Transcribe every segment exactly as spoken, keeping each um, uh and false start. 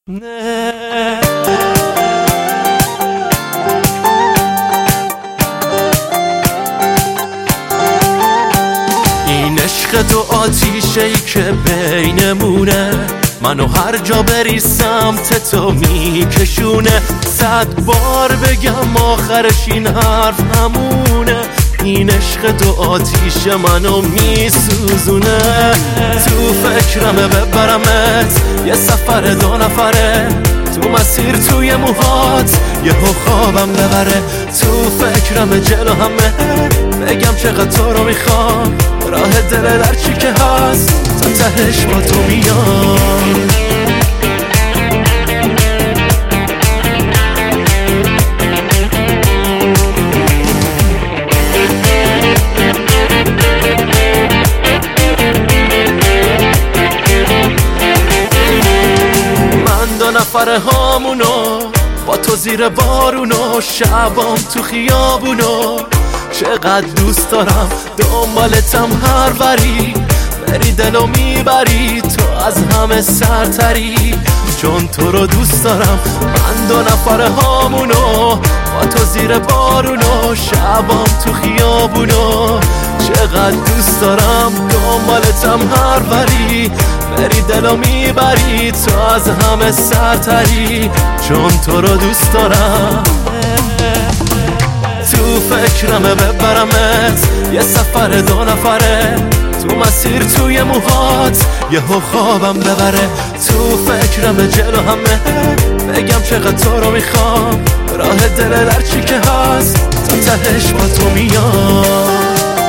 نه این عشق تو آتیشه ای که بینمونه، منو هر جا بری سمت تو میکشونه. صد بار بگم آخرش این حرف همونه، این عشق تو آتیش منو میسوزونه. تو فکرمه ببرمت یه سفر دو نفره، تو مسیر توی موهات یهو خوابم ببره. تو فکرمه جلو همه بگم چقدر تو رو میخوام، راه دل در چی که هست تا تهش با تو میام. نفر هامونو با تو زیر بارونو، شبام تو خیابونو، چقدر دوست دارم دنبالتم هر وری، بری دلو میبری تو از همه سرتری، چون تو رو دوست دارم. من دو نفر هامونو با تو زیر بارونو، شبام تو خیابونو، چقدر دوست دارم دنبالتم هر وری، بری دلو میبری تو از همه سرتری، چون تو رو دوست دارم. تو فکرمه ببرمت یه سفر دو نفره، تو مسیر توی موهات یهو خوابم ببره. تو فکرمه جلو همه بگم چقدر تو رو میخوام، راه دل در چی که هست تا تهش با تو میام.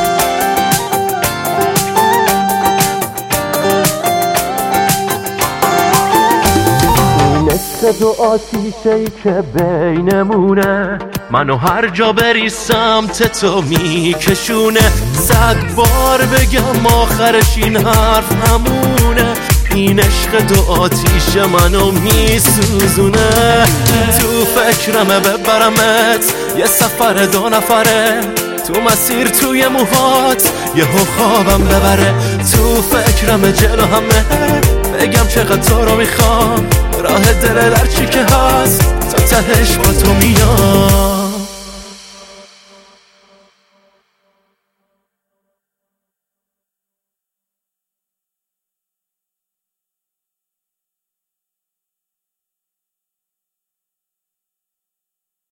تو آتیشه ای که بینمونه، منو هر جا بری سمت تو میکشونه. صد بار بگم آخرش این حرف همونه، این عشق تو آتیش منو میسوزونه. تو فکرمه ببرمت یه سفر دو نفره، تو مسیر توی موهات یهو خوابم ببره. تو فکرمه جلو همه بگم چقدر تو رو میخوام، راه دل در چی که هست تا تهش با تو میام.